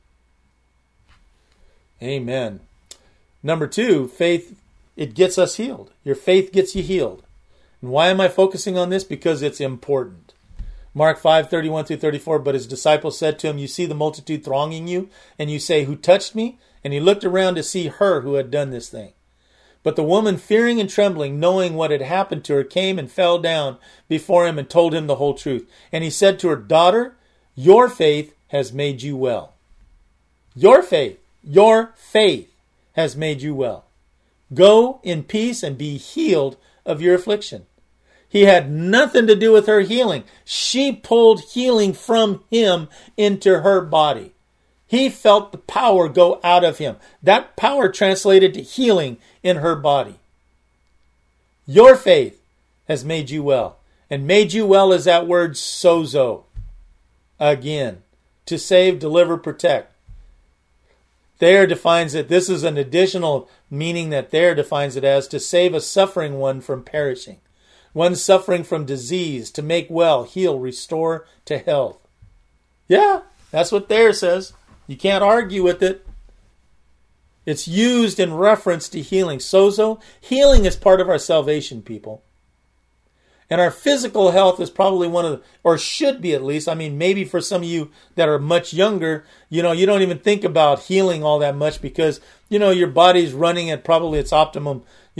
Amen. Number 2, faith, it gets us healed. Your faith gets you healed. And why am I focusing on this? Because it's important. Mark 5:31-34, but his disciples said to him, you see the multitude thronging you, and you say, who touched me? And he looked around to see her who had done this thing. But the woman, fearing and trembling, knowing what had happened to her, came and fell down before him and told him the whole truth. And he said to her, daughter, your faith has made you well. Your faith has made you well. Go in peace and be healed of your affliction. He had nothing to do with her healing. She pulled healing from him into her body. He felt the power go out of him. That power translated to healing in her body. Your faith has made you well. And made you well is that word sozo. Again, to save, deliver, protect. Thayer defines it, this is an additional meaning that Thayer defines it as, to save a suffering one from perishing. One suffering from disease, to make well, heal, restore to health. Yeah, that's what Thayer says. You can't argue with it. It's used in reference to healing. Sozo, healing is part of our salvation, people. And our physical health is probably one of the, or should be at least, I mean, maybe for some of you that are much younger, you don't even think about healing all that much because, your body's running at probably its optimum,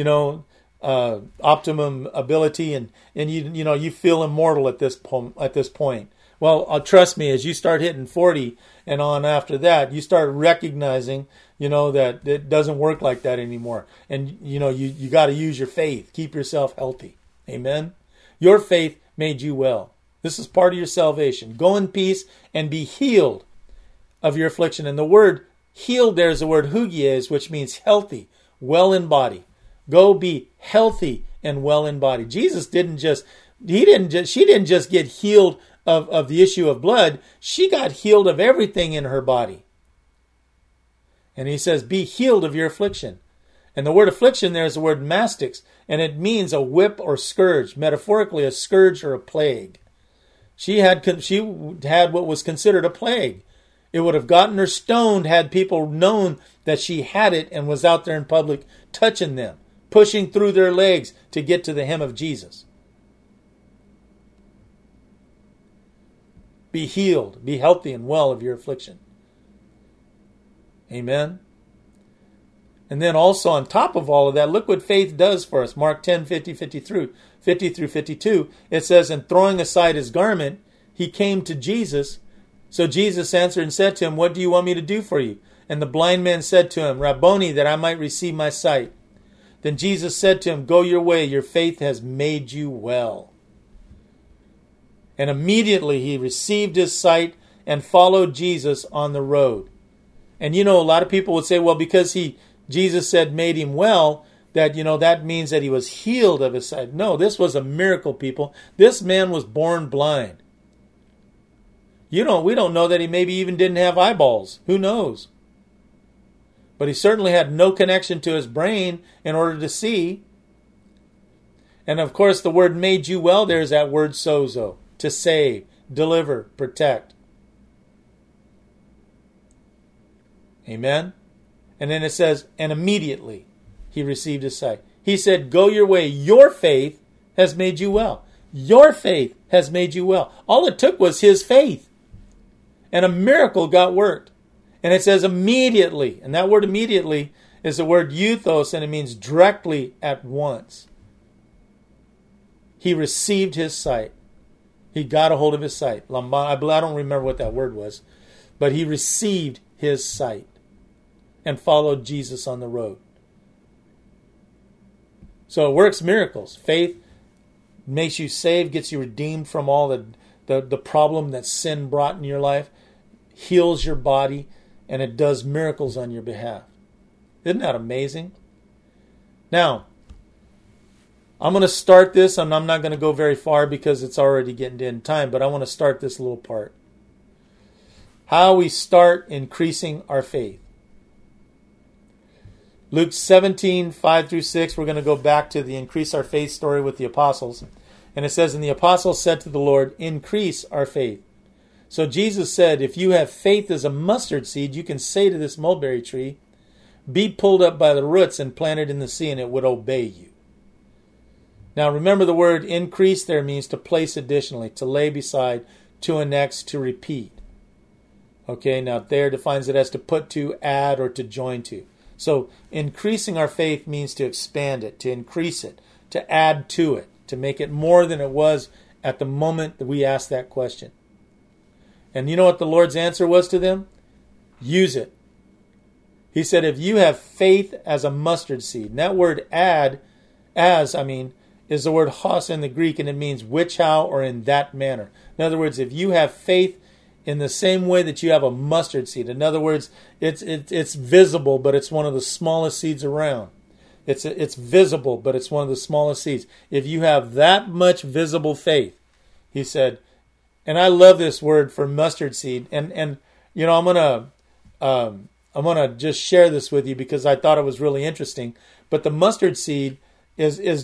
optimum ability and you feel immortal at this point. Well, trust me, as you start hitting 40 and on after that, you start recognizing, that it doesn't work like that anymore. And, you got to use your faith. Keep yourself healthy. Amen. Your faith made you well. This is part of your salvation. Go in peace and be healed of your affliction. And the word healed there is the word hugies, which means healthy, well in body. Go be healthy and well in body. Jesus she didn't just get healed of the issue of blood. She got healed of everything in her body. And he says, be healed of your affliction. And the word affliction there is the word mastix, and it means a whip or scourge, metaphorically a scourge or a plague. She had what was considered a plague. It would have gotten her stoned had people known that she had it and was out there in public touching them, pushing through their legs to get to the hem of Jesus. Be healed, be healthy and well of your affliction. Amen. And then also on top of all of that, look what faith does for us. Mark 10:50 through 52. It says, and throwing aside his garment, he came to Jesus. So Jesus answered and said to him, what do you want me to do for you? And the blind man said to him, Rabboni, that I might receive my sight. Then Jesus said to him, go your way, your faith has made you well. And immediately he received his sight and followed Jesus on the road. And a lot of people would say, well, because Jesus said made him well, that, that means that he was healed of his sight. No, this was a miracle, people. This man was born blind. We don't know that he maybe even didn't have eyeballs. Who knows? But he certainly had no connection to his brain in order to see. And of course, the word made you well, there's that word sozo, to save, deliver, protect. Amen? And then it says, and immediately he received his sight. He said, go your way. Your faith has made you well. Your faith has made you well. All it took was his faith. And a miracle got worked. And it says immediately. And that word immediately is the word euthos, and it means directly at once. He received his sight. He got a hold of his sight. I don't remember what that word was. But he received his sight and followed Jesus on the road. So it works miracles. Faith makes you saved, gets you redeemed from all the problem that sin brought in your life, heals your body, and it does miracles on your behalf. Isn't that amazing? Now, I'm going to start this, and I'm not going to go very far because it's already getting in time, but I want to start this little part. How we start increasing our faith. Luke 17, 5 through 6, we're going to go back to the increase our faith story with the apostles. And it says, and the apostles said to the Lord, increase our faith. So Jesus said, if you have faith as a mustard seed, you can say to this mulberry tree, be pulled up by the roots and planted in the sea, and it would obey you. Now remember, the word increase there means to place additionally, to lay beside, to annex, to repeat. Okay, now there defines it as to put to, add, or to join to. So increasing our faith means to expand it, to increase it, to add to it, to make it more than it was at the moment that we asked that question. And you know what the Lord's answer was to them? Use it. He said, if you have faith as a mustard seed, and that word add, is the word hos in the Greek, and it means which, how, or in that manner. In other words, if you have faith in the same way that you have a mustard seed. In other words, it's visible, but it's one of the smallest seeds around. It's visible, but it's one of the smallest seeds. If you have that much visible faith, he said, and I love this word for mustard seed, and you know, I'm gonna just share this with you because I thought it was really interesting. But the mustard seed is the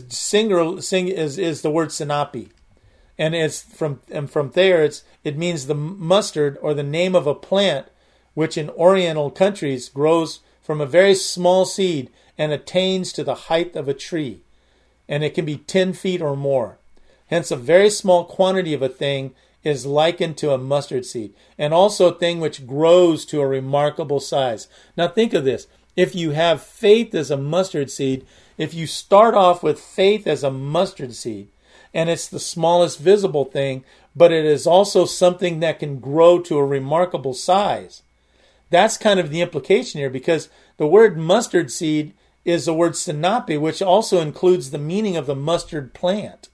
word sinapi. And it's from there it means the mustard, or the name of a plant which in Oriental countries grows from a very small seed and attains to the height of a tree. And it can be 10 feet or more. Hence a very small quantity of a thing is likened to a mustard seed, and also a thing which grows to a remarkable size. Now think of this. If you have faith as a mustard seed, if you start off with faith as a mustard seed, and it's the smallest visible thing, but it is also something that can grow to a remarkable size. That's kind of the implication here, because the word mustard seed is the word sinapi, which also includes the meaning of the mustard plant.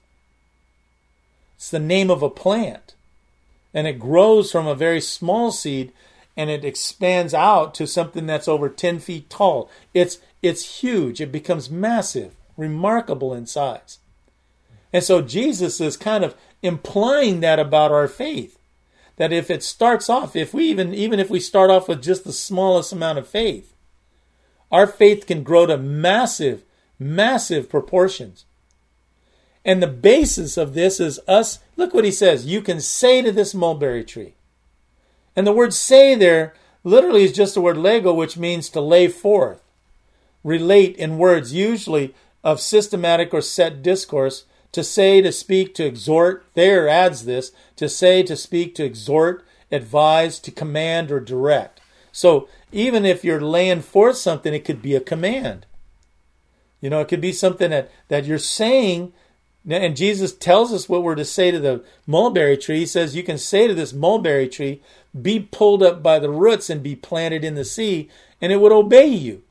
It's the name of a plant. And it grows from a very small seed, and it expands out to something that's over 10 feet tall. It's huge. It becomes massive, remarkable in size. And so Jesus is kind of implying that about our faith. That if it starts off, if we even if we start off with just the smallest amount of faith, our faith can grow to massive, massive proportions. And the basis of this is us. Look what he says. You can say to this mulberry tree. And the word say there literally is just the word lego, which means to lay forth, relate in words, usually of systematic or set discourse. To say, to speak, to exhort. There adds this. To say, to speak, to exhort, advise, to command, or direct. So even if you're laying forth something, it could be a command. You know, it could be something that you're saying. And Jesus tells us what we're to say to the mulberry tree. He says, you can say to this mulberry tree, be pulled up by the roots and be planted in the sea, and it would obey you.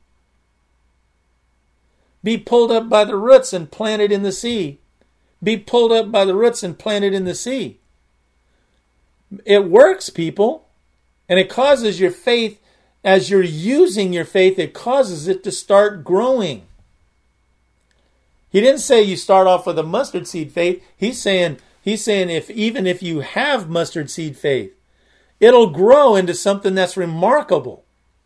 Be pulled up by the roots and planted in the sea. Be pulled up by the roots and planted in the sea. It works, people. And it causes your faith, as you're using your faith, it causes it to start growing. He didn't say you start off with a mustard seed faith. He's saying even if you have mustard seed faith, it'll grow into something that's remarkable.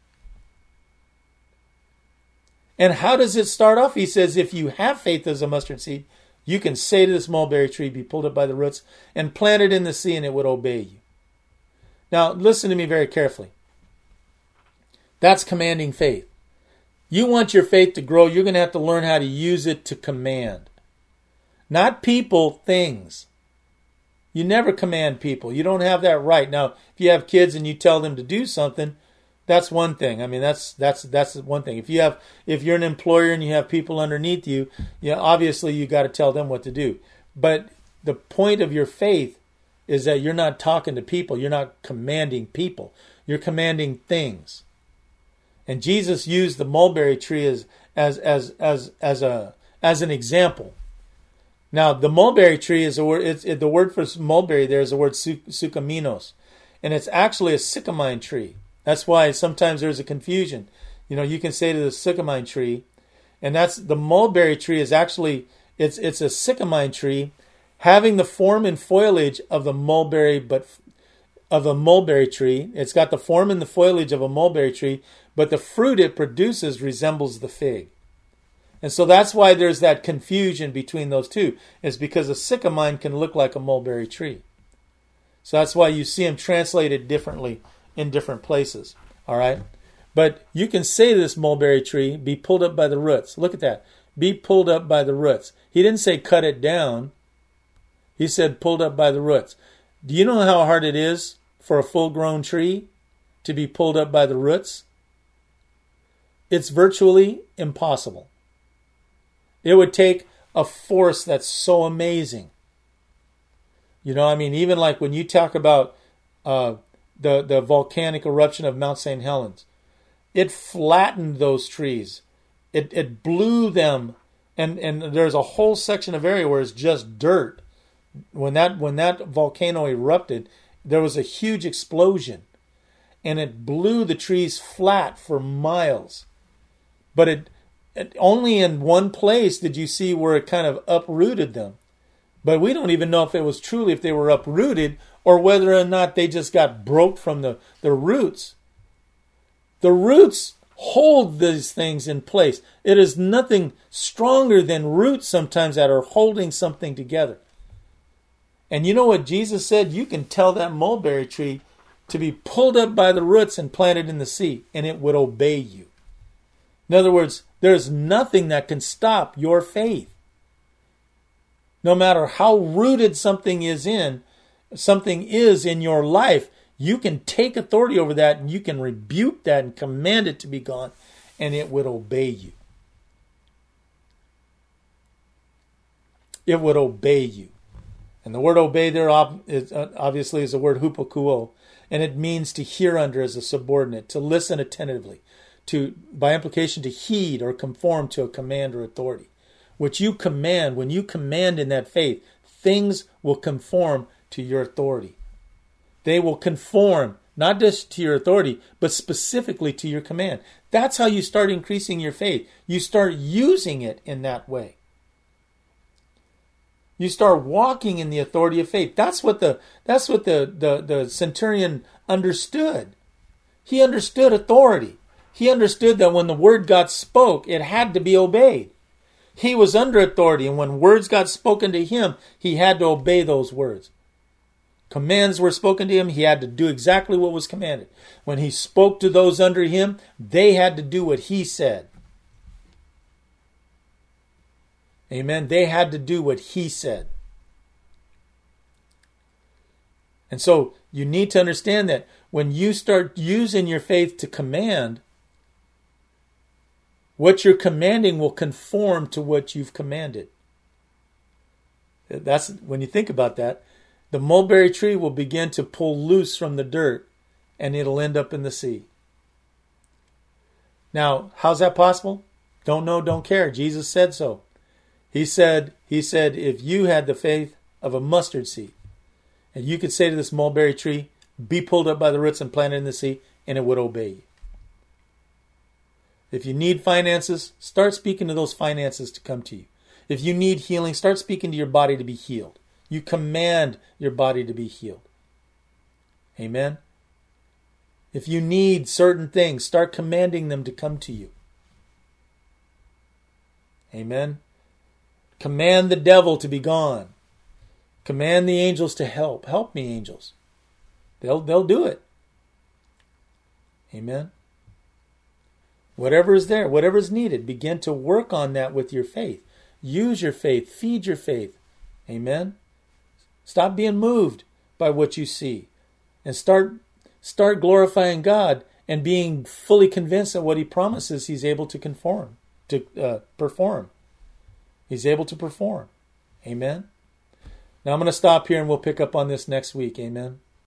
And how does it start off? He says, if you have faith as a mustard seed, you can say to this mulberry tree, be pulled up by the roots and planted in the sea, and it would obey you. Now, listen to me very carefully. That's commanding faith. You want your faith to grow, you're going to have to learn how to use it to command. Not people, things. You never command people. You don't have that right. Now, if you have kids and you tell them to do something, that's one thing. I mean, that's one thing. If you're an employer and you have people underneath you, obviously you got to tell them what to do. But the point of your faith is that you're not talking to people. You're not commanding people. You're commanding things. And Jesus used the mulberry tree as an example. Now, the mulberry tree is a word. The word for mulberry there is the word sukaminos, and it's actually a sycamine tree. That's why sometimes there's a confusion. You can say to the sycamine tree, and that's the mulberry tree is actually it's a sycamine tree, having the form and foliage of the mulberry, but of a mulberry tree. It's got the form and the foliage of a mulberry tree, but the fruit it produces resembles the fig. And so that's why there's that confusion between those two, is because a sycamine can look like a mulberry tree. So that's why you see them translated differently in different places. All right? But you can say this mulberry tree, be pulled up by the roots. Look at that. Be pulled up by the roots. He didn't say cut it down. He said pulled up by the roots. Do you know how hard it is for a full-grown tree to be pulled up by the roots? It's virtually impossible. It would take a force that's so amazing. Even like when you talk about the volcanic eruption of Mount St. Helens, it flattened those trees. It blew them, and there's a whole section of area where it's just dirt. When that volcano erupted, there was a huge explosion, and it blew the trees flat for miles. But it only in one place did you see where it kind of uprooted them. But we don't even know if it was truly if they were uprooted or whether or not they just got broke from the roots. The roots hold these things in place. It is nothing stronger than roots sometimes that are holding something together. And you know what Jesus said? You can tell that mulberry tree to be pulled up by the roots and planted in the sea, and it would obey you. In other words, there's nothing that can stop your faith. No matter how rooted something is in your life, you can take authority over that and you can rebuke that and command it to be gone, and it would obey you. It would obey you. And the word obey there obviously is the word hupokuo, and it means to hear under as a subordinate, to listen attentively, to, by implication, to heed or conform to a command or authority. Which you command, when you command in that faith, things will conform to your authority. They will conform, not just to your authority, but specifically to your command. That's how you start increasing your faith. You start using it in that way. You start walking in the authority of faith. That's what the centurion understood. He understood authority. He understood that when the word God spoke, it had to be obeyed. He was under authority, and when words got spoken to him, he had to obey those words. Commands were spoken to him, he had to do exactly what was commanded. When he spoke to those under him, they had to do what he said. Amen. They had to do what he said. And so you need to understand that when you start using your faith to command, what you're commanding will conform to what you've commanded. That's when you think about that, the mulberry tree will begin to pull loose from the dirt and it'll end up in the sea. Now, how's that possible? Don't know, don't care. Jesus said so. He said, if you had the faith of a mustard seed, and you could say to this mulberry tree, be pulled up by the roots and planted in the sea, and it would obey you. If you need finances, start speaking to those finances to come to you. If you need healing, start speaking to your body to be healed. You command your body to be healed. Amen? If you need certain things, start commanding them to come to you. Amen? Command the devil to be gone. Command the angels to help. Help me, angels. They'll do it. Amen? Whatever is there, whatever is needed, begin to work on that with your faith. Use your faith. Feed your faith. Amen? Stop being moved by what you see, and start glorifying God and being fully convinced that what He promises He's able to perform. He's able to perform. Amen. Now I'm going to stop here and we'll pick up on this next week. Amen.